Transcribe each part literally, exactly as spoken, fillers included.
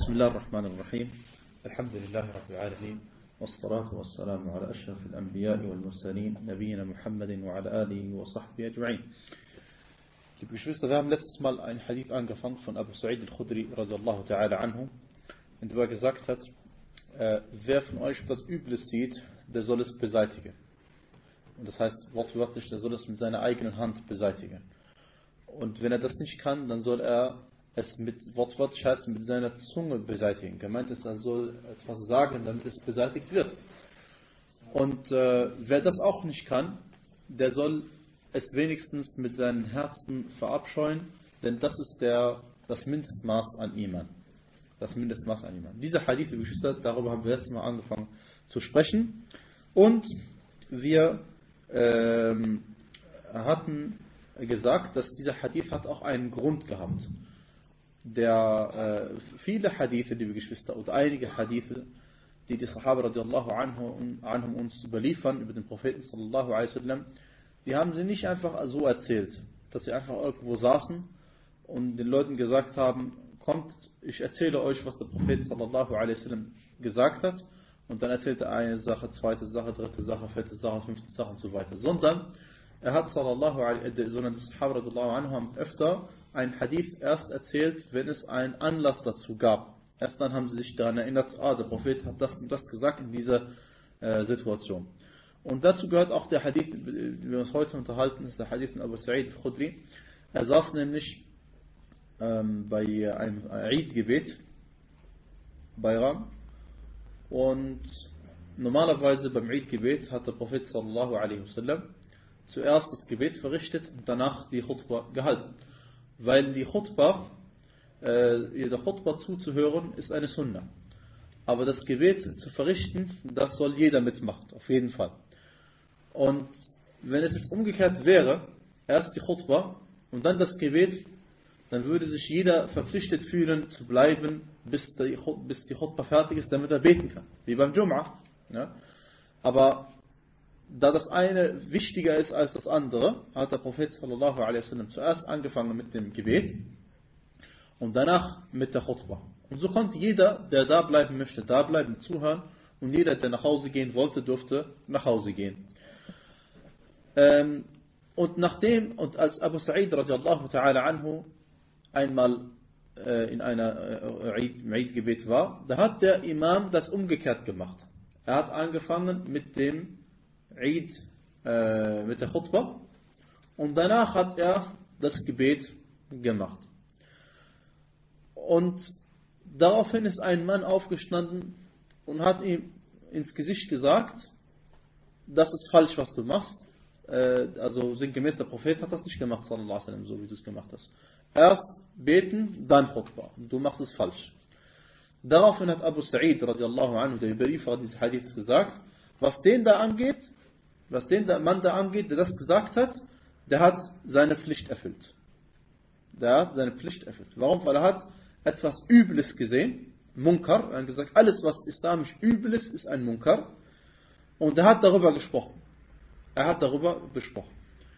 بسم الله الرحمن الرحيم. الحمد لله رب العالمين، والصلاة والسلام على أشرف الأنبياء والمرسلين نبينا Muhammadin wa ala alihi wa sahbihi ajma'in. Liebe Geschwister, wir haben letztes Mal einen Hadith angefangen von Abu Sa'id al-Khudri radiyallahu ta'ala anhu, in dem er gesagt hat, äh, wer von euch etwas Übles sieht, der soll es beseitigen. Und das heißt wortwörtlich, der soll es mit seiner eigenen Hand beseitigen. Und wenn er das nicht kann, dann soll er es mit wortwörtlich heißt mit seiner Zunge beseitigen. Gemeint ist, er soll etwas sagen, damit es beseitigt wird. Und äh, wer das auch nicht kann, der soll es wenigstens mit seinem Herzen verabscheuen, denn das ist der, das Mindestmaß an Iman. Das Mindestmaß an Iman. Dieser Hadith, wie gesagt, darüber haben wir letztes Mal angefangen zu sprechen. Und wir ähm, hatten gesagt, dass dieser Hadith hat auch einen Grund gehabt. Der äh, viele Hadithe, liebe Geschwister, oder einige Hadithe, die die Sahaba radiallahu anhum, anhum uns überliefern über den Propheten sallallahu alaihi wasallam, die haben sie nicht einfach so erzählt, dass sie einfach irgendwo saßen und den Leuten gesagt haben, kommt, ich erzähle euch, was der Prophet sallallahu alaihi wasallam gesagt hat, und dann erzählt er eine Sache, zweite Sache, dritte Sache, vierte Sache, fünfte Sache und so weiter, sondern er hat sallallahu alaihi, sondern die Sahaba radiallahu anhum haben öfter ein Hadith erst erzählt, wenn es einen Anlass dazu gab. Erst dann haben sie sich daran erinnert, ah, der Prophet hat das und das gesagt in dieser äh, Situation. Und dazu gehört auch der Hadith, den wir uns heute unterhalten, ist der Hadith von Abu Sa'id al-Khudri. Er saß nämlich ähm, bei einem Eid-Gebet, Bayram, und normalerweise beim Eid-Gebet hat der Prophet sallallahu alaihi wasallam zuerst das Gebet verrichtet und danach die Khutbah gehalten. Weil die Khutbah, äh, der Khutbah zuzuhören, ist eine Sunna. Aber das Gebet zu verrichten, das soll jeder mitmachen, auf jeden Fall. Und wenn es jetzt umgekehrt wäre, erst die Khutbah und dann das Gebet, dann würde sich jeder verpflichtet fühlen, zu bleiben, bis die, bis die Khutbah fertig ist, damit er beten kann. Wie beim Jum'ah. Ja? Aber da das eine wichtiger ist als das andere, hat der Prophet sallallahu alaihi wasallam zuerst angefangen mit dem Gebet und danach mit der Khutbah. Und so konnte jeder, der da bleiben möchte, da bleiben, zuhören, und jeder, der nach Hause gehen wollte, durfte nach Hause gehen. Ähm, und nachdem, und als Abu Sa'id radiallahu ta'ala anhu einmal äh, in einer äh, Eid-Gebet war, da hat der Imam das umgekehrt gemacht. Er hat angefangen mit dem Eid, äh, mit der Khutbah, und danach hat er das Gebet gemacht. Und daraufhin ist ein Mann aufgestanden und hat ihm ins Gesicht gesagt, das ist falsch, was du machst. Äh, also sinngemäß, der Prophet hat das nicht gemacht, sallallahu alaihi wasallam, so wie du es gemacht hast. Erst beten, dann Khutbah. Du machst es falsch. Daraufhin hat Abu Sa'id radiallahu anhu, der Überlieferer dieses Hadiths, gesagt, was den da angeht, was den Mann da angeht, der das gesagt hat, der hat seine Pflicht erfüllt. Der hat seine Pflicht erfüllt. Warum? Weil er hat etwas Übles gesehen, Munkar. Er hat gesagt, alles was islamisch übel ist, ist ein Munkar. Und er hat darüber gesprochen. Er hat darüber besprochen.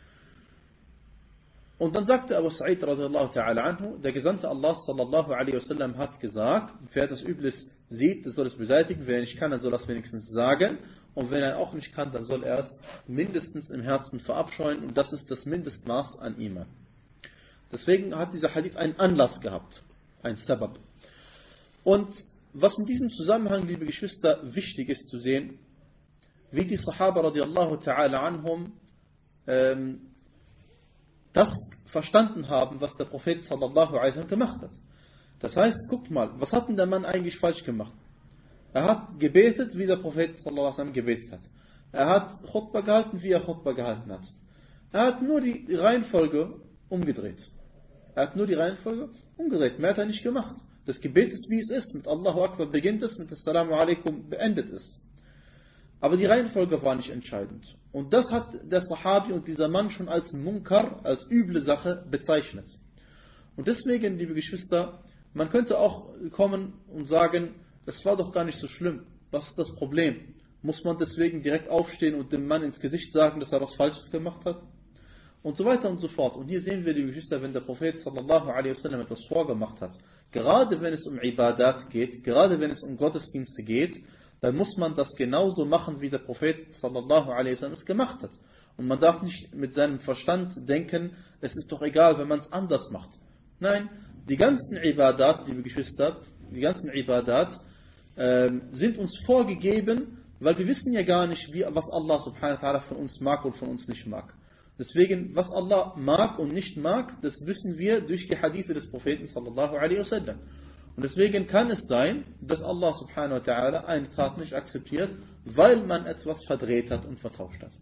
Und dann sagte Abu Sa'id radiallahu ta'ala anhu, der Gesandte Allah sallallahu alaihi wasallam hat gesagt, wer etwas Übles sieht, der soll es beseitigen, wer nicht kann, der soll das wenigstens sagen, und wenn er auch nicht kann, dann soll er es mindestens im Herzen verabscheuen, und das ist das Mindestmaß an Iman. Deswegen hat dieser Hadith einen Anlass gehabt, ein Sabab. Und was in diesem Zusammenhang, liebe Geschwister, wichtig ist zu sehen, wie die Sahaba radiallahu ta'ala anhum ähm, das verstanden haben, was der Prophet sallallahu alaihi wasallam gemacht hat. Das heißt, guckt mal, was hat denn der Mann eigentlich falsch gemacht? Er hat gebetet, wie der Prophet sallallahu alaihi wasallam gebetet hat. Er hat Khutbah gehalten, wie er Khutbah gehalten hat. Er hat nur die Reihenfolge umgedreht. Er hat nur die Reihenfolge umgedreht. Mehr hat er nicht gemacht. Das Gebet ist, wie es ist. Mit Allahu Akbar beginnt es, mit Assalamu alaikum beendet es. Aber die Reihenfolge war nicht entscheidend. Und das hat der Sahabi und dieser Mann schon als Munkar, als üble Sache bezeichnet. Und deswegen, liebe Geschwister, man könnte auch kommen und sagen, das war doch gar nicht so schlimm. Was ist das Problem? Muss man deswegen direkt aufstehen und dem Mann ins Gesicht sagen, dass er was Falsches gemacht hat? und so weiter und so fort. Und hier sehen wir, liebe Geschwister, wenn der Prophet sallallahu alaihi wasallam etwas vorgemacht hat, gerade wenn es um Ibadat geht, gerade wenn es um Gottesdienste geht, dann muss man das genauso machen, wie der Prophet sallallahu alaihi wasallam es gemacht hat. Und man darf nicht mit seinem Verstand denken, es ist doch egal, wenn man es anders macht. Nein, die ganzen Ibadat, liebe Geschwister, die ganzen Ibadat äh, sind uns vorgegeben, weil wir wissen ja gar nicht, wie, was Allah subhanahu wa ta'ala von uns mag und von uns nicht mag. Deswegen, was Allah mag und nicht mag, das wissen wir durch die Hadithe des Propheten sallallahu alaihi wasallam. Und deswegen kann es sein, dass Allah subhanahu wa ta'ala eine Tat nicht akzeptiert, weil man etwas verdreht hat und vertauscht hat.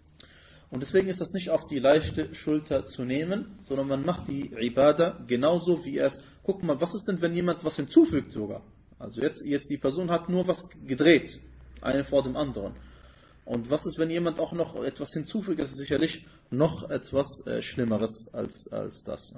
Und deswegen ist das nicht auf die leichte Schulter zu nehmen, sondern man macht die Ibadah genauso wie es. Guck mal, was ist denn, wenn jemand was hinzufügt sogar? Also jetzt, jetzt die Person hat nur was gedreht, eine vor dem anderen. Und was ist, wenn jemand auch noch etwas hinzufügt? Das ist sicherlich noch etwas äh, Schlimmeres als, als das.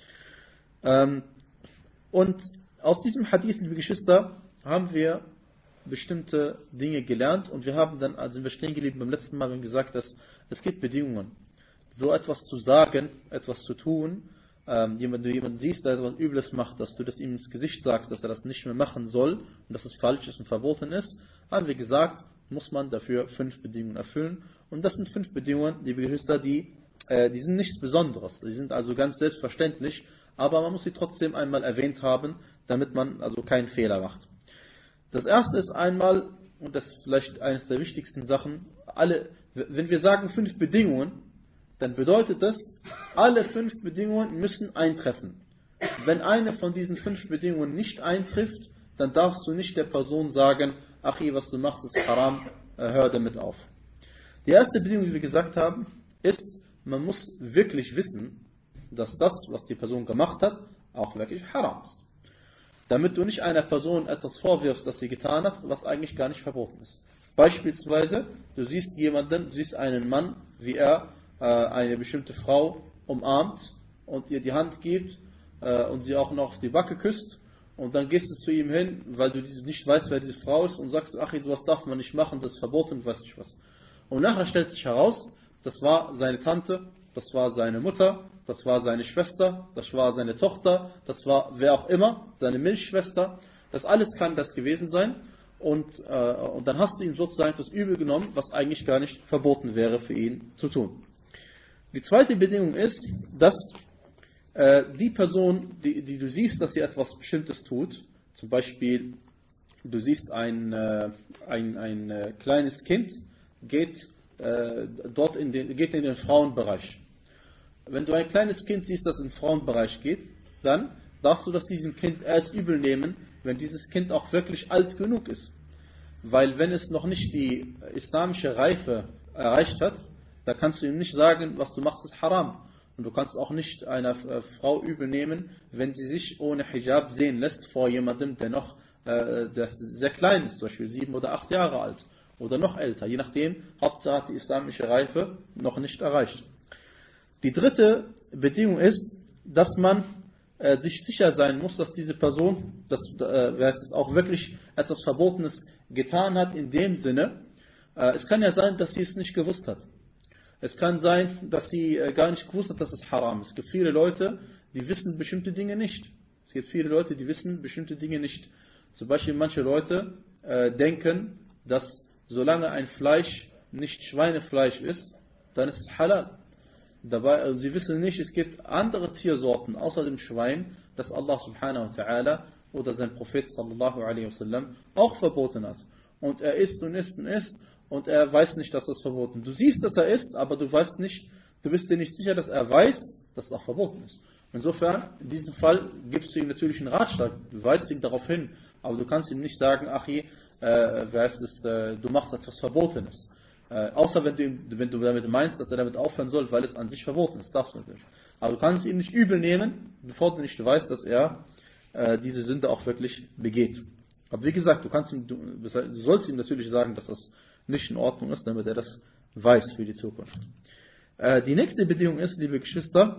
Ja. Ähm, und aus diesem Hadith, liebe Geschwister, haben wir bestimmte Dinge gelernt und wir haben dann, also sind wir stehen geblieben beim letzten Mal, wir haben gesagt, dass es gibt Bedingungen. So etwas zu sagen, etwas zu tun, ähm, jemand, du jemanden siehst, der etwas Übles macht, dass du das ihm ins Gesicht sagst, dass er das nicht mehr machen soll und dass es falsch ist und verboten ist, haben wir gesagt, muss man dafür fünf Bedingungen erfüllen. Und das sind fünf Bedingungen, liebe Geschwister, die, äh, die sind nichts Besonderes. Die sind also ganz selbstverständlich, aber man muss sie trotzdem einmal erwähnt haben, damit man also keinen Fehler macht. Das erste ist einmal, und das ist vielleicht eines der wichtigsten Sachen, alle, wenn wir sagen fünf Bedingungen, dann bedeutet das, alle fünf Bedingungen müssen eintreffen. Wenn eine von diesen fünf Bedingungen nicht eintrifft, dann darfst du nicht der Person sagen, ach, was du machst, ist haram, hör damit auf. Die erste Bedingung, die wir gesagt haben, ist, man muss wirklich wissen, dass das, was die Person gemacht hat, auch wirklich haram ist. Damit du nicht einer Person etwas vorwirfst, das sie getan hat, was eigentlich gar nicht verboten ist. Beispielsweise, du siehst jemanden, du siehst einen Mann, wie er äh, eine bestimmte Frau umarmt und ihr die Hand gibt äh, und sie auch noch auf die Backe küsst und dann gehst du zu ihm hin, weil du nicht weißt, wer diese Frau ist und sagst, ach, sowas darf man nicht machen, das ist verboten, weiß nicht was. Und nachher stellt sich heraus, das war seine Tante, das war seine Mutter, das war seine Schwester, das war seine Tochter, das war wer auch immer, seine Milchschwester. Das alles kann das gewesen sein. Und, äh, und dann hast du ihm sozusagen das Übel genommen, was eigentlich gar nicht verboten wäre für ihn zu tun. Die zweite Bedingung ist, dass äh, die Person, die, die du siehst, dass sie etwas Bestimmtes tut, zum Beispiel du siehst ein, äh, ein, ein äh, kleines Kind, geht, äh, dort in den, geht in den Frauenbereich. Wenn du ein kleines Kind siehst, das in den Frauenbereich geht, dann darfst du das diesem Kind erst übel nehmen, wenn dieses Kind auch wirklich alt genug ist. Weil wenn es noch nicht die islamische Reife erreicht hat, da kannst du ihm nicht sagen, was du machst, ist haram. Und du kannst auch nicht einer Frau übel nehmen, wenn sie sich ohne Hijab sehen lässt vor jemandem, der noch äh, sehr, sehr klein ist, zum Beispiel sieben oder acht Jahre alt oder noch älter. Je nachdem, Hauptsache hat die islamische Reife noch nicht erreicht. Die dritte Bedingung ist, dass man äh, sich sicher sein muss, dass diese Person, dass äh, wer es auch wirklich etwas Verbotenes getan hat, in dem Sinne, äh, es kann ja sein, dass sie es nicht gewusst hat. Es kann sein, dass sie äh, gar nicht gewusst hat, dass es haram ist. Es gibt viele Leute, die wissen bestimmte Dinge nicht. Es gibt viele Leute, die wissen bestimmte Dinge nicht. Zum Beispiel manche Leute äh, denken, dass solange ein Fleisch nicht Schweinefleisch ist, dann ist es halal. Dabei, also sie wissen nicht, es gibt andere Tiersorten außer dem Schwein, das Allah subhanahu wa ta'ala oder sein Prophet sallallahu alaihi wasallam auch verboten hat. Und er isst und isst und isst und er weiß nicht, dass das verboten ist. Du siehst, dass er isst, aber du weißt nicht, du bist dir nicht sicher, dass er weiß, dass es auch verboten ist. Insofern, in diesem Fall gibst du ihm natürlich einen Ratschlag, du weist ihm darauf hin, aber du kannst ihm nicht sagen, ach je, äh, weißt es, äh, du machst etwas Verbotenes. Äh, außer wenn du, wenn du damit meinst, dass er damit aufhören soll, weil es an sich verboten ist. Darfst du natürlich. Aber du kannst ihn nicht übel nehmen, bevor du nicht weißt, dass er äh, diese Sünde auch wirklich begeht. Aber wie gesagt, du, kannst ihm, du, du sollst ihm natürlich sagen, dass das nicht in Ordnung ist, damit er das weiß für die Zukunft. Äh, die nächste Bedingung ist, liebe Geschwister,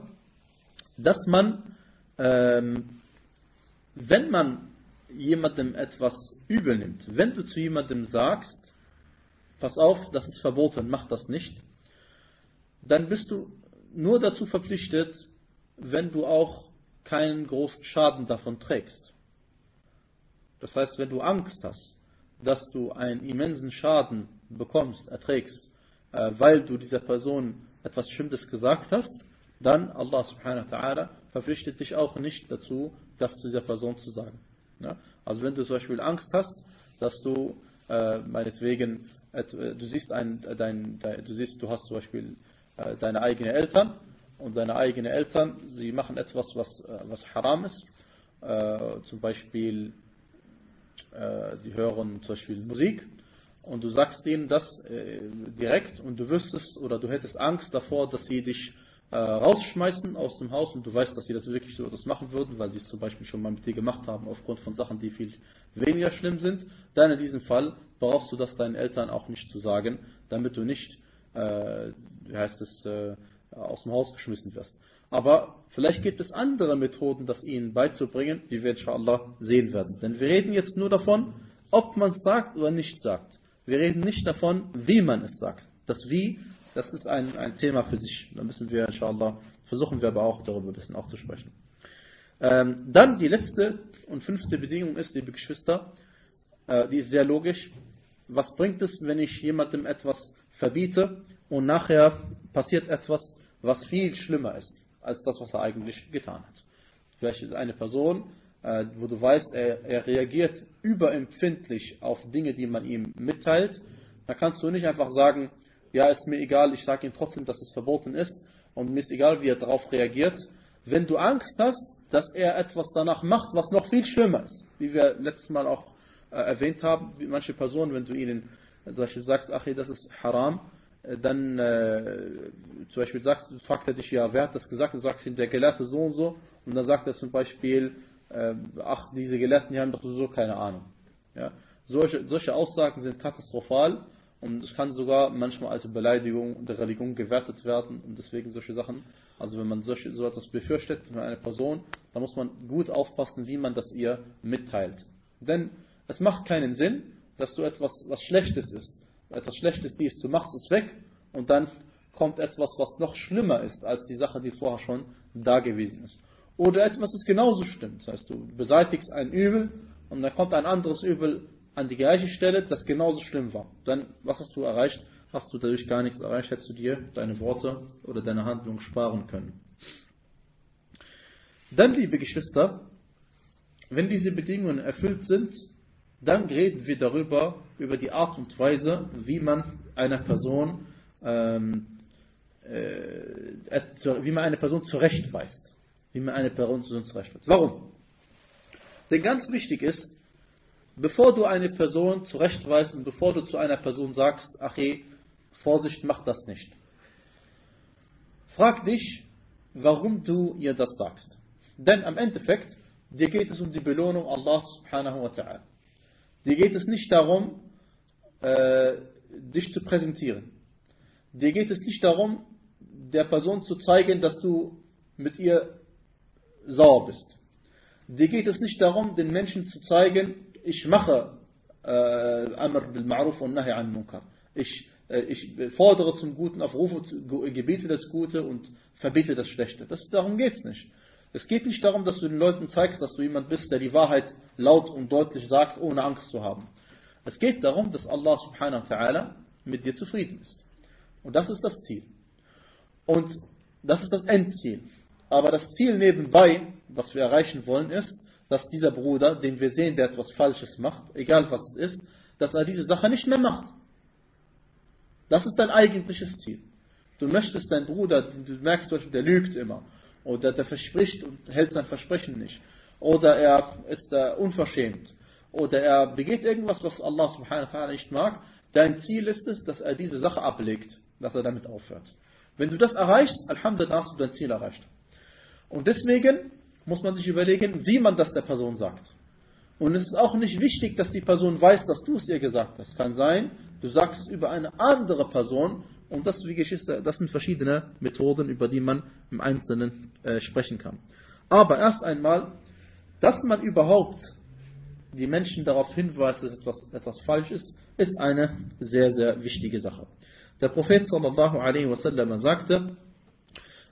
dass man, ähm, wenn man jemandem etwas übel nimmt, wenn du zu jemandem sagst, pass auf, das ist verboten, mach das nicht, dann bist du nur dazu verpflichtet, wenn du auch keinen großen Schaden davon trägst. Das heißt, wenn du Angst hast, dass du einen immensen Schaden bekommst, erträgst, äh, weil du dieser Person etwas Bestimmtes gesagt hast, dann Allah subhanahu wa ta'ala verpflichtet dich auch nicht dazu, das zu dieser Person zu sagen. Ja? Also wenn du zum Beispiel Angst hast, dass du äh, meinetwegen, äh, du siehst ein, dein, dein, du siehst, du hast zum Beispiel äh, deine eigenen Eltern und deine eigenen Eltern, sie machen etwas, was, äh, was haram ist, äh, zum Beispiel äh, die hören zum Beispiel Musik und du sagst ihnen das äh, direkt und du wüsstest oder du hättest Angst davor, dass sie dich äh, rausschmeißen aus dem Haus und du weißt, dass sie das wirklich so etwas machen würden, weil sie es zum Beispiel schon mal mit dir gemacht haben aufgrund von Sachen, die viel weniger schlimm sind, dann in diesem Fall brauchst du das deinen Eltern auch nicht zu sagen, damit du nicht, äh, wie heißt es, äh, aus dem Haus geschmissen wirst. Aber vielleicht gibt es andere Methoden, das ihnen beizubringen, die wir inshallah sehen werden. Denn wir reden jetzt nur davon, ob man es sagt oder nicht sagt. Wir reden nicht davon, wie man es sagt. Das Wie, das ist ein, ein Thema für sich. Da müssen wir inshallah, versuchen wir aber auch darüber ein bisschen auch zu sprechen. Ähm, dann die letzte und fünfte Bedingung ist, liebe Geschwister, äh, die ist sehr logisch. Was bringt es, wenn ich jemandem etwas verbiete und nachher passiert etwas, was viel schlimmer ist, als das, was er eigentlich getan hat? Vielleicht ist eine Person, äh, wo du weißt, er, er reagiert überempfindlich auf Dinge, die man ihm mitteilt. Da kannst du nicht einfach sagen, ja, ist mir egal, ich sage ihm trotzdem, dass es verboten ist und mir ist egal, wie er darauf reagiert. Wenn du Angst hast, dass er etwas danach macht, was noch viel schlimmer ist, wie wir letztes Mal auch äh, erwähnt haben, wie manche Personen, wenn du ihnen zum Beispiel sagst, ach, das ist haram, äh, dann äh, zum Beispiel sagst, fragt er dich, ja, wer hat das gesagt? Du sagst ihm, der Gelehrte so und so, und dann sagt er zum Beispiel, äh, ach, diese Gelehrten, die haben doch sowieso keine Ahnung. Ja? Solche, solche Aussagen sind katastrophal und es kann sogar manchmal als Beleidigung der Religion gewertet werden und deswegen solche Sachen, also wenn man solche, so etwas befürchtet von einer Person, dann muss man gut aufpassen, wie man das ihr mitteilt. Denn es macht keinen Sinn, dass du etwas, was Schlechtes ist, etwas Schlechtes dies, du machst es weg und dann kommt etwas, was noch schlimmer ist als die Sache, die vorher schon da gewesen ist. Oder etwas ist genauso schlimm, das heißt, du beseitigst ein Übel und dann kommt ein anderes Übel an die gleiche Stelle, das genauso schlimm war. Dann, was hast du erreicht? Hast du dadurch gar nichts erreicht, hättest du dir deine Worte oder deine Handlung sparen können. Dann, liebe Geschwister, wenn diese Bedingungen erfüllt sind, dann reden wir darüber, über die Art und Weise, wie man einer Person, ähm, äh, wie man eine Person zurechtweist. Wie man eine Person zurechtweist. Warum? Denn ganz wichtig ist, bevor du eine Person zurechtweist und bevor du zu einer Person sagst, ach hey, Vorsicht, mach das nicht. Frag dich, warum du ihr das sagst. Denn am Endeffekt, dir geht es um die Belohnung Allah subhanahu wa ta'ala. Dir geht es nicht darum, äh, dich zu präsentieren. Dir geht es nicht darum, der Person zu zeigen, dass du mit ihr sauer bist. Dir geht es nicht darum, den Menschen zu zeigen, ich mache äh, Amr bil Ma'ruf und Nahi an Munkar. Ich, äh, ich fordere zum Guten auf, rufe, gebiete das Gute und verbiete das Schlechte. Das, darum geht es nicht. Es geht nicht darum, dass du den Leuten zeigst, dass du jemand bist, der die Wahrheit laut und deutlich sagt, ohne Angst zu haben. Es geht darum, dass Allah subhanahu wa ta'ala mit dir zufrieden ist. Und das ist das Ziel. Und das ist das Endziel. Aber das Ziel nebenbei, was wir erreichen wollen, ist, dass dieser Bruder, den wir sehen, der etwas Falsches macht, egal was es ist, dass er diese Sache nicht mehr macht. Das ist dein eigentliches Ziel. Du möchtest deinen Bruder, du merkst zum Beispiel, der lügt immer. Oder der verspricht und hält sein Versprechen nicht. Oder er ist äh, unverschämt. Oder er begeht irgendwas, was Allah subhanahu wa ta'ala nicht mag. Dein Ziel ist es, dass er diese Sache ablegt, dass er damit aufhört. Wenn du das erreichst, Alhamdulillah, hast du dein Ziel erreicht. Und deswegen muss man sich überlegen, wie man das der Person sagt. Und es ist auch nicht wichtig, dass die Person weiß, dass du es ihr gesagt hast. Kann sein, du sagst es über eine andere Person und das, wie Geschwister, das sind verschiedene Methoden, über die man im Einzelnen äh, sprechen kann. Aber erst einmal, dass man überhaupt die Menschen darauf hinweist, dass etwas, etwas falsch ist, ist eine sehr, sehr wichtige Sache. Der Prophet sallallahu alaihi wasallam sagte,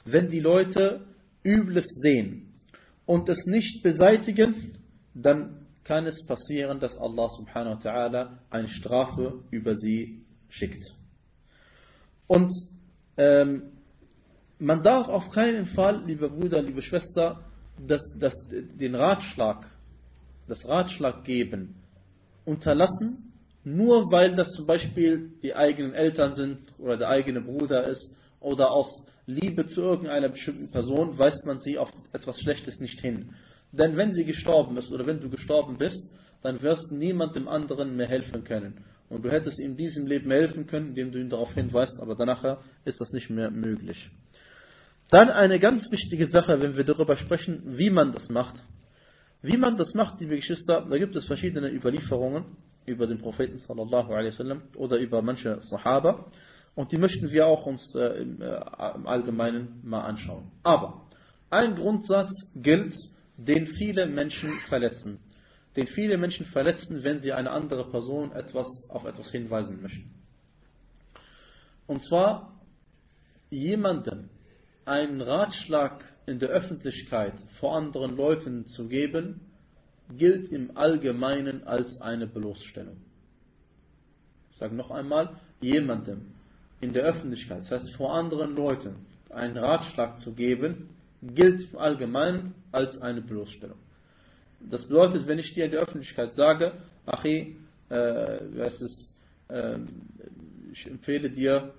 wenn die Leute Übles sehen und es nicht beseitigen, dann kann es passieren, dass Allah subhanahu wa ta'ala eine Strafe über sie schickt. Und ähm, man darf auf keinen Fall, liebe Brüder, liebe Schwester, das, das, den Ratschlag, das Ratschlag geben, unterlassen, nur weil das zum Beispiel die eigenen Eltern sind oder der eigene Bruder ist oder aus Liebe zu irgendeiner bestimmten Person weist man sie auf etwas Schlechtes nicht hin. Denn wenn sie gestorben ist oder wenn du gestorben bist, dann wirst du niemandem anderen mehr helfen können. Und du hättest in diesem Leben helfen können, indem du ihn darauf hinweist, aber danach ist das nicht mehr möglich. Dann eine ganz wichtige Sache, wenn wir darüber sprechen, wie man das macht. Wie man das macht, liebe Geschwister, da gibt es verschiedene Überlieferungen über den Propheten sallallahu alaihi wasallam oder über manche Sahaba. Und die möchten wir auch uns äh, im, äh, im Allgemeinen mal anschauen. Aber ein Grundsatz gilt, den viele Menschen verletzen. Den viele Menschen verletzen, wenn sie eine andere Person etwas, auf etwas hinweisen möchten. Und zwar jemandem einen Ratschlag in der Öffentlichkeit vor anderen Leuten zu geben, gilt im Allgemeinen als eine Bloßstellung. Ich sage noch einmal, jemandem in der Öffentlichkeit, das heißt vor anderen Leuten, einen Ratschlag zu geben, gilt im Allgemeinen als eine Bloßstellung. Das bedeutet, wenn ich dir in der Öffentlichkeit sage, Achi, äh, was ist, äh, ich empfehle dir,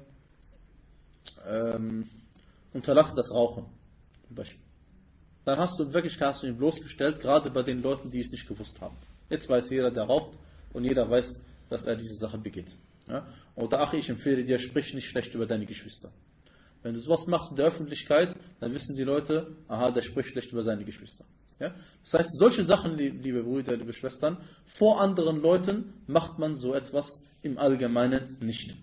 ähm, unterlasse das Rauchen, zum Beispiel. Dann hast du wirklich hast du ihn bloßgestellt, gerade bei den Leuten, die es nicht gewusst haben. Jetzt weiß jeder, der raucht, und jeder weiß, dass er diese Sache begeht. Ja? Oder ach, ich empfehle dir, sprich nicht schlecht über deine Geschwister. Wenn du sowas machst in der Öffentlichkeit, dann wissen die Leute, aha, der spricht schlecht über seine Geschwister. Ja? Das heißt, solche Sachen, liebe Brüder, liebe Schwestern, vor anderen Leuten macht man so etwas im Allgemeinen nicht.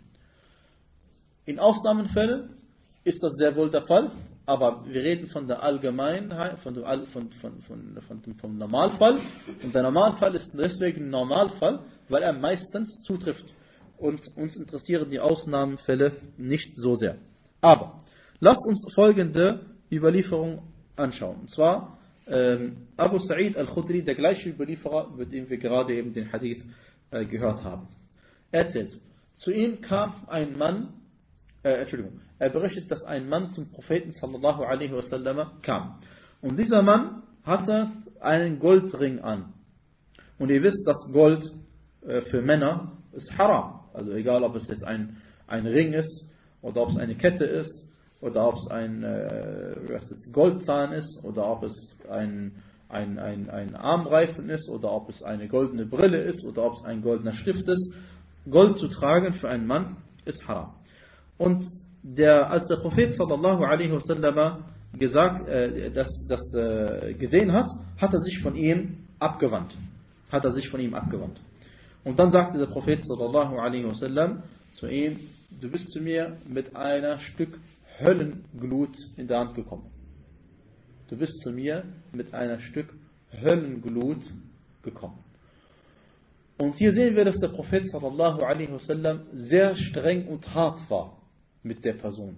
In Ausnahmefällen ist das sehr wohl der Fall, aber wir reden von der Allgemeinheit, von dem, von, von, von, von, von, vom Normalfall. Und der Normalfall ist deswegen Normalfall, weil er meistens zutrifft. Und uns interessieren die Ausnahmefälle nicht so sehr. Aber lasst uns folgende Überlieferung anschauen. Und zwar ähm, Abu Sa'id al-Khudri, der gleiche Überlieferer, mit dem wir gerade eben den Hadith äh, gehört haben. Er erzählt, zu ihm kam ein Mann, äh, Entschuldigung, er berichtet, dass ein Mann zum Propheten sallallahu alaihi wasallam kam. Und dieser Mann hatte einen Goldring an. Und ihr wisst, dass Gold äh, für Männer ist haram. Also egal, ob es jetzt ein, ein Ring ist, oder ob es eine Kette ist, oder ob es ein äh, was ist, Goldzahn ist, oder ob es ein, ein, ein, ein Armreifen ist, oder ob es eine goldene Brille ist, oder ob es ein goldener Stift ist. Gold zu tragen für einen Mann ist haram. Und der, als der Prophet sallallahu alaihi wasallam gesagt, äh, das, das äh, gesehen hat, hat er sich von ihm abgewandt. Hat er sich von ihm abgewandt. Und dann sagte der Prophet sallallahu alaihi wasallam zu ihm, du bist zu mir mit einer Stück Höllenglut in der Hand gekommen. Du bist zu mir mit einer Stück Höllenglut gekommen. Und hier sehen wir, dass der Prophet sallallahu alaihi wasallam sehr streng und hart war mit der Person.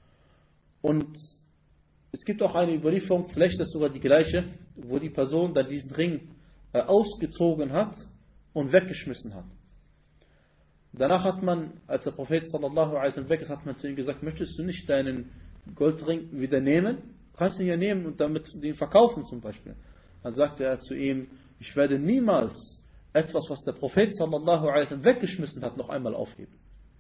Und es gibt auch eine Überlieferung, vielleicht ist das sogar die gleiche, wo die Person dann diesen Ring äh, ausgezogen hat und weggeschmissen hat. Danach hat man, als der Prophet sallallahu alaihi wasallam weg ist, hat man zu ihm gesagt, möchtest du nicht deinen Goldring wieder nehmen? Du kannst ihn ja nehmen und damit den verkaufen zum Beispiel. Dann sagte er zu ihm, ich werde niemals etwas, was der Prophet sallallahu alaihi wasallam weggeschmissen hat, noch einmal aufheben.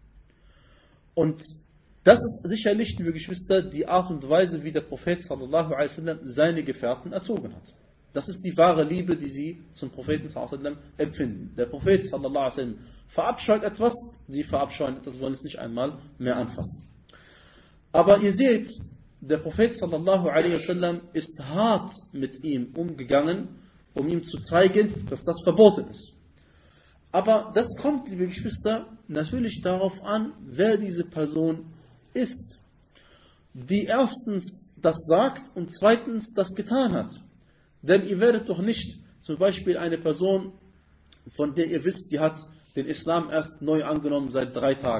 Und das ist sicherlich, liebe Geschwister, die Art und Weise, wie der Prophet sallallahu alaihi wasallam seine Gefährten erzogen hat. Das ist die wahre Liebe, die sie zum Propheten sallallahu alaihi wasallam empfinden. Der Prophet sallallahu alaihi wasallam verabscheut etwas, sie verabscheuen etwas, wollen es nicht einmal mehr anfassen. Aber ihr seht, der Prophet sallallahu alaihi wasallam ist hart mit ihm umgegangen, um ihm zu zeigen, dass das verboten ist. Aber das kommt, liebe Geschwister, natürlich darauf an, wer diese Person ist, die erstens das sagt und zweitens das getan hat. Denn ihr werdet doch nicht zum Beispiel eine Person, von der ihr wisst, die hat den Islam erst neu angenommen seit drei Tagen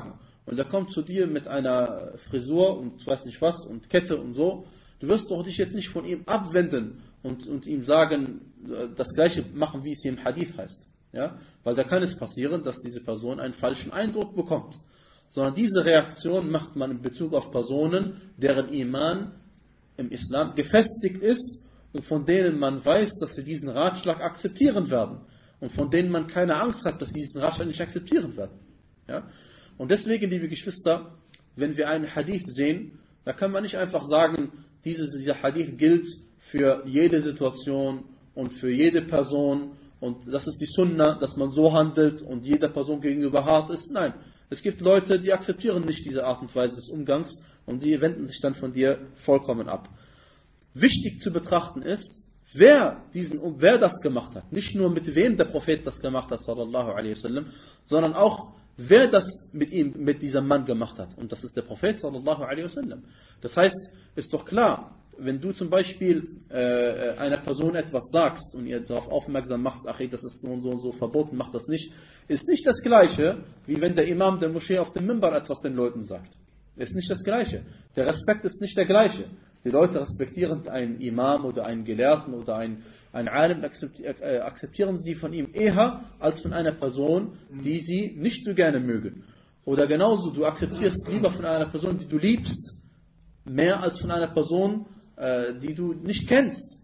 und der kommt zu dir mit einer Frisur und weiß nicht was und Kette und so, du wirst doch dich jetzt nicht von ihm abwenden und, und ihm sagen, das gleiche machen, wie es hier im Hadith heißt. Ja? Weil da kann es passieren, dass diese Person einen falschen Eindruck bekommt. Sondern diese Reaktion macht man in Bezug auf Personen, deren Iman im Islam gefestigt ist und von denen man weiß, dass sie diesen Ratschlag akzeptieren werden. Und von denen man keine Angst hat, dass sie diesen Ratschlag nicht akzeptieren werden. Ja? Und deswegen, liebe Geschwister, wenn wir einen Hadith sehen, da kann man nicht einfach sagen, diese, dieser Hadith gilt für jede Situation und für jede Person und das ist die Sunna, dass man so handelt und jeder Person gegenüber hart ist. Nein, es gibt Leute, die akzeptieren nicht diese Art und Weise des Umgangs und die wenden sich dann von dir vollkommen ab. Wichtig zu betrachten ist, wer, diesen, wer das gemacht hat. Nicht nur mit wem der Prophet das gemacht hat, sallallahu alaihi wasallam, sondern auch wer das mit ihm, mit diesem Mann gemacht hat. Und das ist der Prophet, sallallahu alaihi wasallam. Das heißt, ist doch klar, wenn du zum Beispiel äh, einer Person etwas sagst und ihr darauf aufmerksam machst, ach, das ist so und so und so verboten, mach das nicht, ist nicht das Gleiche, wie wenn der Imam der Moschee auf dem Minbar etwas den Leuten sagt. Ist nicht das Gleiche. Der Respekt ist nicht der gleiche. Die Leute respektieren einen Imam oder einen Gelehrten oder einen, einen Alim, akzeptieren sie von ihm eher als von einer Person, die sie nicht so gerne mögen. Oder genauso, du akzeptierst lieber von einer Person, die du liebst, mehr als von einer Person, die du nicht kennst.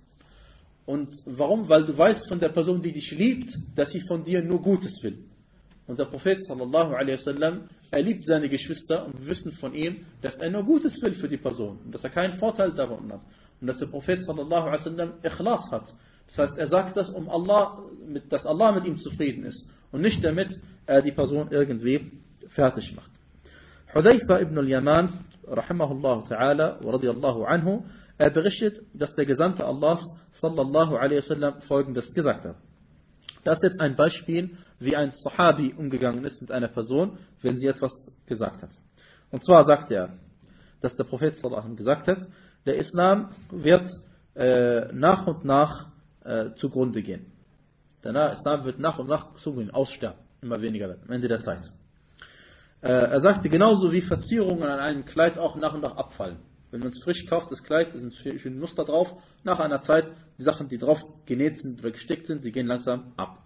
Und warum? Weil du weißt von der Person, die dich liebt, dass sie von dir nur Gutes will. Und der Prophet sallallahu alaihi wasallam, er liebt seine Geschwister und wir wissen von ihm, dass er nur Gutes will für die Person und dass er keinen Vorteil davon hat. Und dass der Prophet sallallahu alaihi wasallam Ikhlas hat. Das heißt, er sagt das, um Allah, dass Allah mit ihm zufrieden ist und nicht damit er die Person irgendwie fertig macht. Hudayfa ibn al-Yaman, rahimahullah ta'ala, wa radiyallahu anhu, er berichtet, dass der Gesandte Allahs sallallahu alaihi wasallam folgendes gesagt hat. Das ist jetzt ein Beispiel, wie ein Sahabi umgegangen ist mit einer Person, wenn sie etwas gesagt hat. Und zwar sagt er, dass der Prophet sallallahu alaihi wasallam gesagt hat, der Islam wird äh, nach und nach äh, zugrunde gehen. Der Islam wird nach und nach zugrunde gehen, aussterben, immer weniger werden, am Ende der Zeit. Äh, er sagte, genauso wie Verzierungen an einem Kleid auch nach und nach abfallen. Wenn man es frisch kauft, das Kleid, da sind schöne Muster drauf, nach einer Zeit, die Sachen, die drauf genäht sind oder gestickt sind, die gehen langsam ab.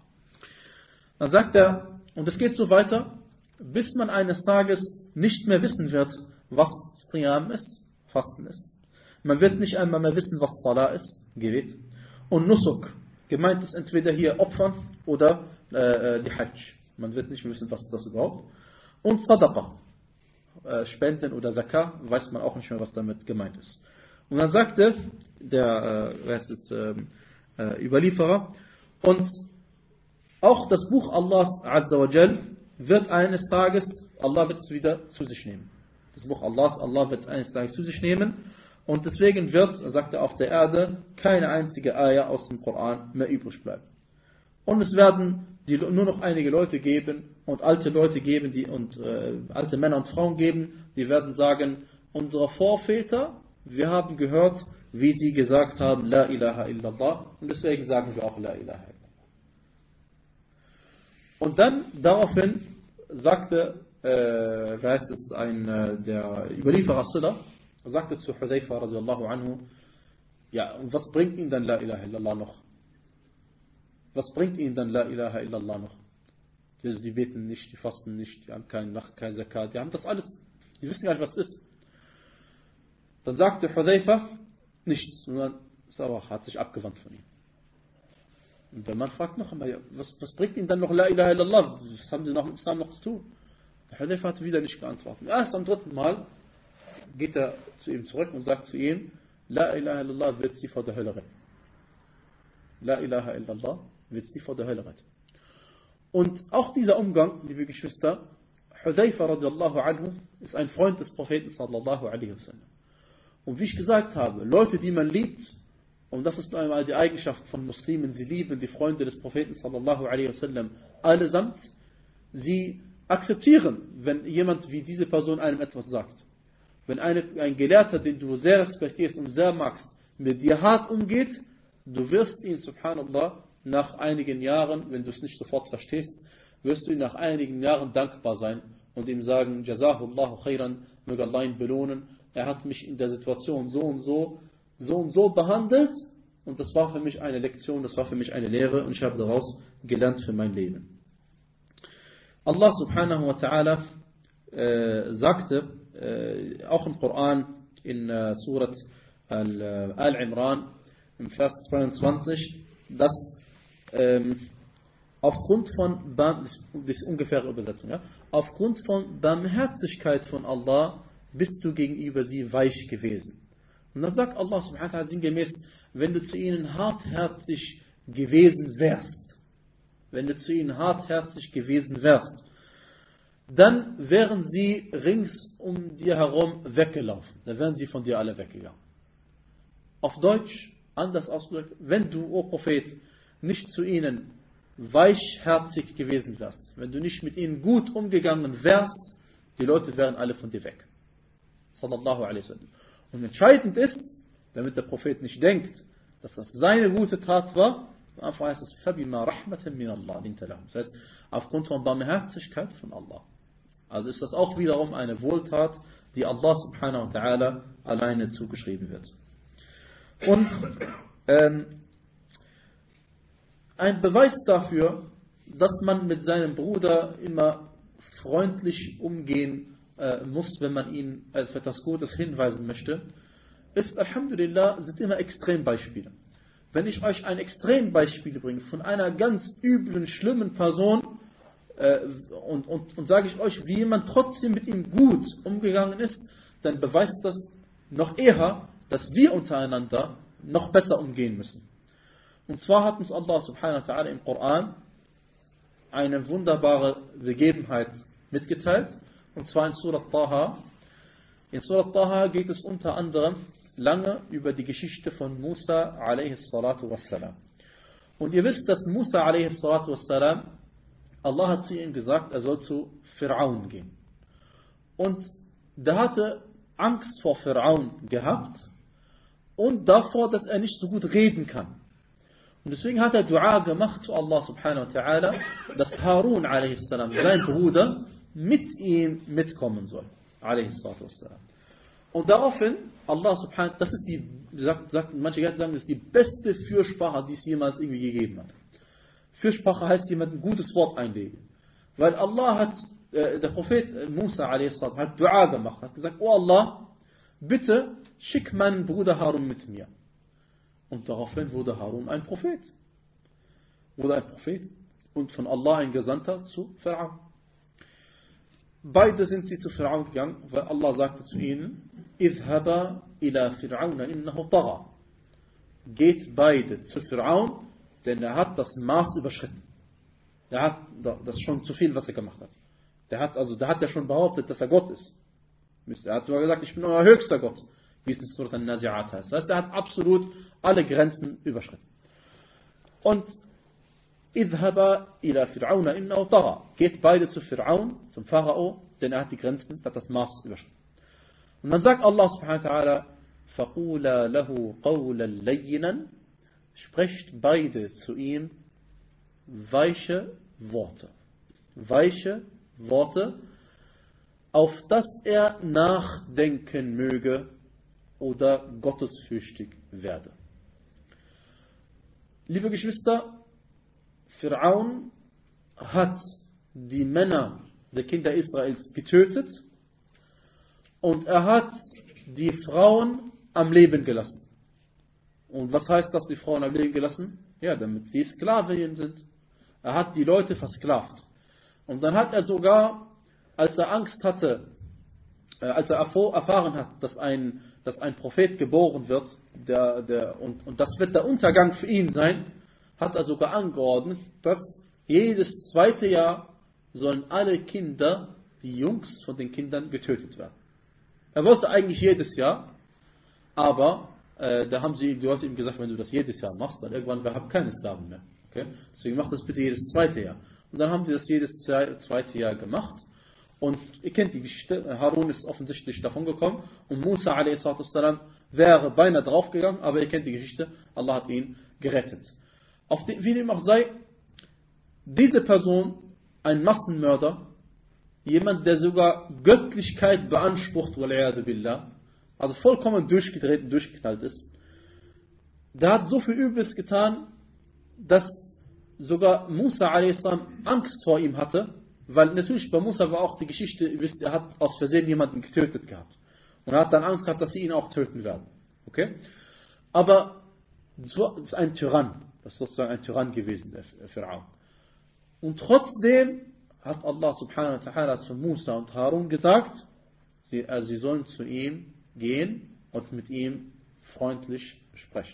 Dann sagt er, und es geht so weiter, bis man eines Tages nicht mehr wissen wird, was Siyam ist, Fasten ist. Man wird nicht einmal mehr wissen, was Salah ist, Gebet. Und Nusuk, gemeint ist entweder hier Opfern oder äh, die Hajj. Man wird nicht mehr wissen, was ist das überhaupt. Und Sadaqa, äh, Spenden oder Zakah, weiß man auch nicht mehr, was damit gemeint ist. Und dann sagte der äh, wer ist es, äh, Überlieferer, und auch das Buch Allahs Azza wa Jal wird eines Tages, Allah wird es wieder zu sich nehmen. Das Buch Allahs, Allah wird es eines Tages zu sich nehmen. Und deswegen wird, er sagte, auf der Erde keine einzige Ayah aus dem Koran mehr übrig bleiben. Und es werden die, nur noch einige Leute geben und alte Leute geben, die, und äh, alte Männer und Frauen geben, die werden sagen, unsere Vorväter, wir haben gehört, wie sie gesagt haben, La ilaha illallah, und deswegen sagen wir auch La ilaha illallah. Und dann daraufhin sagte, äh, wer heißt es, ein, äh, der Überlieferer Silla, sagte zu Hudayfa radiallahu anhu, ja, und was bringt ihnen dann La ilaha illallah noch? Was bringt ihnen dann La ilaha illallah noch? Die, die beten nicht, die fasten nicht, die haben keinen Nacht, kein Zakat, die haben das alles, die wissen gar nicht, was es ist. Dann sagte Hudayfa, nichts, sondern Sauer hat sich abgewandt von ihm. Und der Mann fragt noch einmal, was, was bringt ihnen dann noch La ilaha illallah? Was haben sie noch mit Islam noch zu tun? Der Hudayfa hat wieder nicht geantwortet. Erst am dritten Mal geht er zu ihm zurück und sagt zu ihm, La ilaha illallah wird sie vor der Hölle retten. La ilaha illallah wird sie vor der Hölle retten. Und auch dieser Umgang, liebe Geschwister, Hudayfa radiallahu anhu ist ein Freund des Propheten sallallahu alaihi wasallam. Und wie ich gesagt habe, Leute, die man liebt, und das ist einmal die Eigenschaft von Muslimen, sie lieben die Freunde des Propheten sallallahu alaihi wasallam allesamt, sie akzeptieren, wenn jemand wie diese Person einem etwas sagt. Wenn eine, ein Gelehrter, den du sehr respektierst und sehr magst, mit dir hart umgeht, du wirst ihn, subhanallah, nach einigen Jahren, wenn du es nicht sofort verstehst, wirst du ihn nach einigen Jahren dankbar sein und ihm sagen, Jazahullahu khairan, möge Allah ihn belohnen, er hat mich in der Situation so und so, so und so behandelt und das war für mich eine Lektion, das war für mich eine Lehre und ich habe daraus gelernt für mein Leben. Allah subhanahu wa ta'ala äh, sagte, äh, auch im Koran, in äh, Surat Al-Imran, im Vers zweiundzwanzig, dass ähm, aufgrund von, das ist ungefähre Übersetzung, ja, aufgrund von Barmherzigkeit von Allah bist du gegenüber sie weich gewesen. Und dann sagt Allah subhanahu wa ta'ala sinngemäß, wenn du zu ihnen hartherzig gewesen wärst, wenn du zu ihnen hartherzig gewesen wärst, dann wären sie rings um dir herum weggelaufen. Dann wären sie von dir alle weggegangen. Auf Deutsch, anders ausgedrückt, wenn du, o Prophet, nicht zu ihnen weichherzig gewesen wärst, wenn du nicht mit ihnen gut umgegangen wärst, die Leute wären alle von dir weg. Sallallahu alaihi wasallam. Und entscheidend ist, damit der Prophet nicht denkt, dass das seine gute Tat war, einfach heißt es, فَبِمَا رَحْمَةً مِنَ اللَّهِ. Das heißt, aufgrund von Barmherzigkeit von Allah. Also ist das auch wiederum eine Wohltat, die Allah subhanahu wa ta'ala alleine zugeschrieben wird. Und ähm, ein Beweis dafür, dass man mit seinem Bruder immer freundlich umgehen äh, muss, wenn man ihn auf etwas Gutes hinweisen möchte, ist, Alhamdulillah, sind immer Extrembeispiele. Wenn ich euch ein Extrembeispiel bringe von einer ganz üblen, schlimmen Person äh, und, und, und sage ich euch, wie jemand trotzdem mit ihm gut umgegangen ist, dann beweist das noch eher, dass wir untereinander noch besser umgehen müssen. Und zwar hat uns Allah subhanahu wa ta'ala im Koran eine wunderbare Begebenheit mitgeteilt, und zwar in Surat Taha. In Surat Taha geht es unter anderem lange über die Geschichte von Musa a.s. Und ihr wisst, dass Musa a.s. Allah hat zu ihm gesagt, er soll zu Fir'aun gehen. Und der hatte Angst vor Fir'aun gehabt und davor, dass er nicht so gut reden kann. Und deswegen hat er Dua gemacht zu Allah subhanahu wa ta'ala, dass Harun a.s., sein Bruder, mit ihm mitkommen soll. a.s. Und daraufhin, Allah subhanahu wa ta'ala, das ist die, sagt, sagt, manche Gelehrte sagen, das ist die beste Fürsprache, die es jemals irgendwie gegeben hat. Fürsprache heißt, jemand ein gutes Wort einlegen. Weil Allah hat, äh, der Prophet Musa a.s. hat Dua gemacht, hat gesagt, oh Allah, bitte schick meinen Bruder Harun mit mir. Und daraufhin wurde Harun ein Prophet. Wurde ein Prophet und von Allah ein Gesandter zu Fir'aun. Beide sind sie zu Fir'aun gegangen, weil Allah sagte zu ihnen, اذهبا إلى فرعون إنه طغى. Geht beide zu Fir'aun, denn er hat das Maß überschritten. Er hat das ist schon zu viel, was er gemacht hat. Der hat also, der hat ja schon behauptet, dass er Gott ist. Er hat sogar gesagt, ich bin euer höchster Gott, wie es in Surat An-Nazi'at heißt. Das heißt, er hat absolut alle Grenzen überschritten. Und اذهبا إلى فرعون إنه طغى. Geht beide zu Fir'aun, zum Pharao, denn er hat die Grenzen, hat das Maß überschritten. Und dann sagt Allah subhanahu wa ta'ala, فَقُولَا لَهُ قَوْلًا لَيِّنًا. Sprecht beide zu ihm weiche Worte. Weiche Worte, auf dass er nachdenken möge oder gottesfürchtig werde. Liebe Geschwister, Fir'aun hat die Männer der Kinder Israels getötet und er hat die Frauen am Leben gelassen. Und was heißt das, die Frauen am Leben gelassen? Ja, damit sie Sklavinnen sind. Er hat die Leute versklavt. Und dann hat er sogar, als er Angst hatte, äh, als er erfahren hat, dass ein, dass ein Prophet geboren wird, der, der, und, und das wird der Untergang für ihn sein, hat er sogar angeordnet, dass jedes zweite Jahr sollen alle Kinder, die Jungs von den Kindern, getötet werden. Er wollte eigentlich jedes Jahr, aber äh, da haben sie ihm, du hast ihm gesagt, wenn du das jedes Jahr machst, dann irgendwann wir haben keine Sklaven mehr. Okay? Deswegen macht das bitte jedes zweite Jahr. Und dann haben sie das jedes zweite Jahr gemacht. Und ihr kennt die Geschichte, Harun ist offensichtlich davon gekommen und Musa a s. wäre beinahe draufgegangen, aber ihr kennt die Geschichte, Allah hat ihn gerettet. Auf die, wie dem auch sei, diese Person, ein Massenmörder, jemand, der sogar Göttlichkeit beansprucht, wal'iyadu billah, also vollkommen durchgedreht und durchgeknallt ist, der hat so viel Übles getan, dass sogar Musa a s. Angst vor ihm hatte, weil natürlich bei Musa war auch die Geschichte, ihr wisst, er hat aus Versehen jemanden getötet gehabt. Und er hat dann Angst gehabt, dass sie ihn auch töten werden. Okay? Aber so ist ein Tyrann. Das ist sozusagen ein Tyrann gewesen, der Pharaon. Und trotzdem hat Allah subhanahu wa ta'ala zu Musa und Harun gesagt, sie, also sie sollen zu ihm gehen und mit ihm freundlich sprechen.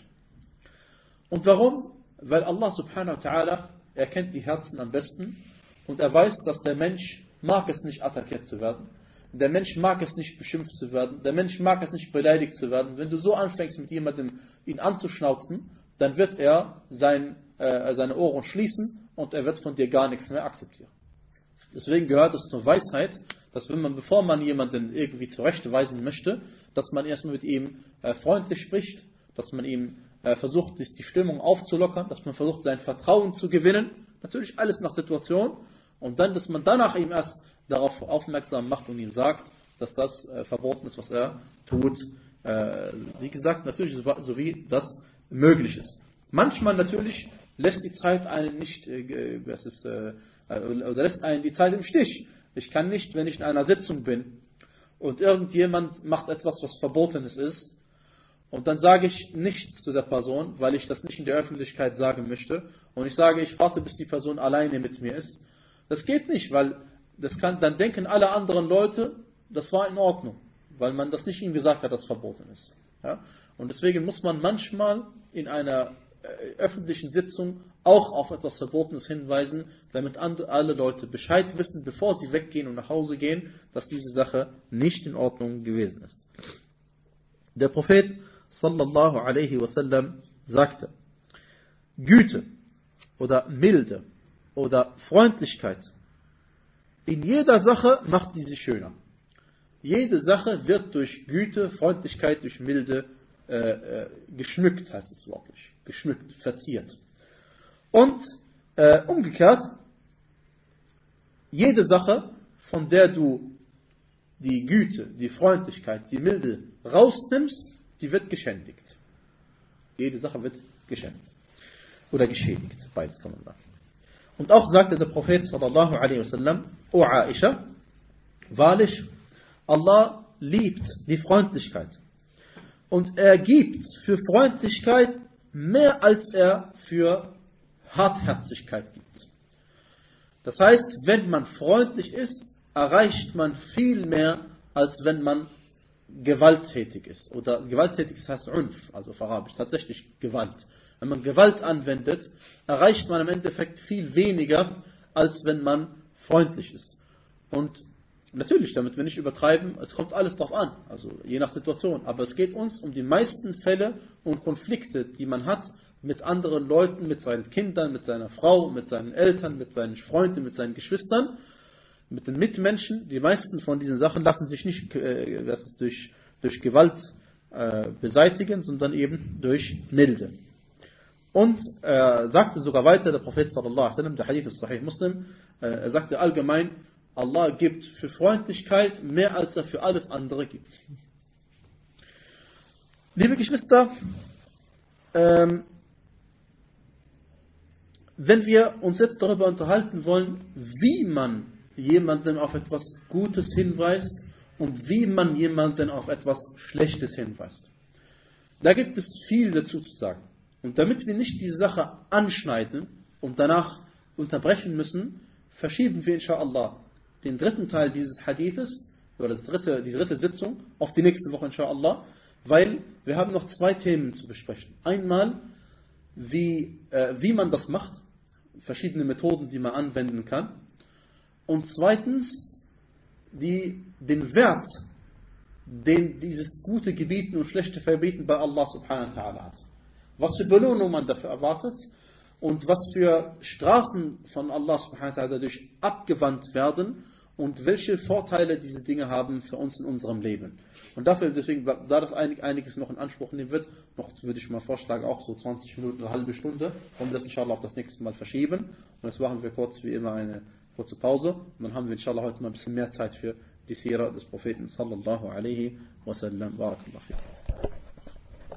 Und warum? Weil Allah subhanahu wa ta'ala, er kennt die Herzen am besten und er weiß, dass der Mensch mag es nicht attackiert zu werden. Der Mensch mag es nicht beschimpft zu werden. Der Mensch mag es nicht beleidigt zu werden. Wenn du so anfängst, mit jemandem ihn anzuschnauzen, dann wird er sein, äh, seine Ohren schließen und er wird von dir gar nichts mehr akzeptieren. Deswegen gehört es zur Weisheit, dass wenn man, bevor man jemanden irgendwie zurechtweisen möchte, dass man erstmal mit ihm äh, freundlich spricht, dass man ihm äh, versucht, die Stimmung aufzulockern, dass man versucht, sein Vertrauen zu gewinnen. Natürlich alles nach Situation. Und dann, dass man danach ihm erst darauf aufmerksam macht und ihm sagt, dass das äh, verboten ist, was er tut. Äh, wie gesagt, natürlich so, so wie das möglich ist. Manchmal natürlich lässt die Zeit einen nicht, äh, das ist, äh, oder lässt einen die Zeit im Stich. Ich kann nicht, wenn ich in einer Sitzung bin und irgendjemand macht etwas, was Verbotenes ist, und dann sage ich nichts zu der Person, weil ich das nicht in der Öffentlichkeit sagen möchte, und ich sage, ich warte, bis die Person alleine mit mir ist. Das geht nicht, weil das kann, dann denken alle anderen Leute, das war in Ordnung, weil man das nicht ihm gesagt hat, dass es verboten ist. Ja? Und deswegen muss man manchmal in einer äh, öffentlichen Sitzung auch auf etwas Verbotenes hinweisen, damit andere, alle Leute Bescheid wissen, bevor sie weggehen und nach Hause gehen, dass diese Sache nicht in Ordnung gewesen ist. Der Prophet sallallahu alaihi wasallam sagte, Güte oder Milde oder Freundlichkeit, in jeder Sache macht sie sich schöner. Jede Sache wird durch Güte, Freundlichkeit, durch Milde äh, äh, geschmückt, heißt es wörtlich. Geschmückt, verziert. Und äh, umgekehrt, jede Sache, von der du die Güte, die Freundlichkeit, die Milde rausnimmst, die wird geschändigt. Jede Sache wird geschändigt. Oder geschädigt. Beides kann man sagen. Und auch sagte der Prophet sallallahu alaihi wasallam, O Aisha, wahrlich, Allah liebt die Freundlichkeit. Und er gibt für Freundlichkeit mehr als er für Hartherzigkeit gibt. Das heißt, wenn man freundlich ist, erreicht man viel mehr, als wenn man gewalttätig ist. Oder gewalttätig heißt Unf, also auf Arabisch, tatsächlich Gewalt. Wenn man Gewalt anwendet, erreicht man im Endeffekt viel weniger, als wenn man freundlich ist. Und natürlich, damit wir nicht übertreiben, es kommt alles drauf an, also je nach Situation. Aber es geht uns um die meisten Fälle und Konflikte, die man hat mit anderen Leuten, mit seinen Kindern, mit seiner Frau, mit seinen Eltern, mit seinen Freunden, mit seinen Geschwistern, mit den Mitmenschen. Die meisten von diesen Sachen lassen sich nicht äh, das ist durch, durch Gewalt äh, beseitigen, sondern eben durch Milde. Und er sagte sogar weiter, der Prophet sallallahu alaihi wasallam, der Hadith ist Sahih Muslim, äh, er sagte allgemein, Allah gibt für Freundlichkeit mehr als er für alles andere gibt. Liebe Geschwister, ähm, wenn wir uns jetzt darüber unterhalten wollen, wie man jemanden auf etwas Gutes hinweist und wie man jemanden auf etwas Schlechtes hinweist, da gibt es viel dazu zu sagen. Und damit wir nicht diese Sache anschneiden und danach unterbrechen müssen, verschieben wir inshallah den dritten Teil dieses Hadithes, oder das dritte, die dritte Sitzung, auf die nächste Woche inshallah, weil wir haben noch zwei Themen zu besprechen. Einmal, wie, äh, wie man das macht, verschiedene Methoden, die man anwenden kann. Und zweitens, die, den Wert, den dieses gute Gebieten und schlechte Verbieten bei Allah subhanahu wa ta'ala hat. Was für Belohnung man dafür erwartet und was für Strafen von Allah subhanahu wa ta'ala dadurch abgewandt werden und welche Vorteile diese Dinge haben für uns in unserem Leben. Und dafür, deswegen, da das einiges noch in Anspruch nehmen wird, noch würde ich mal vorschlagen, auch so zwanzig Minuten, eine halbe Stunde, wollen wir das inshallah auf das nächste Mal verschieben. Und jetzt machen wir kurz wie immer eine kurze Pause und dann haben wir inshallah heute mal ein bisschen mehr Zeit für die Sira des Propheten sallallahu alaihi wasallam. Barakallahu fikum.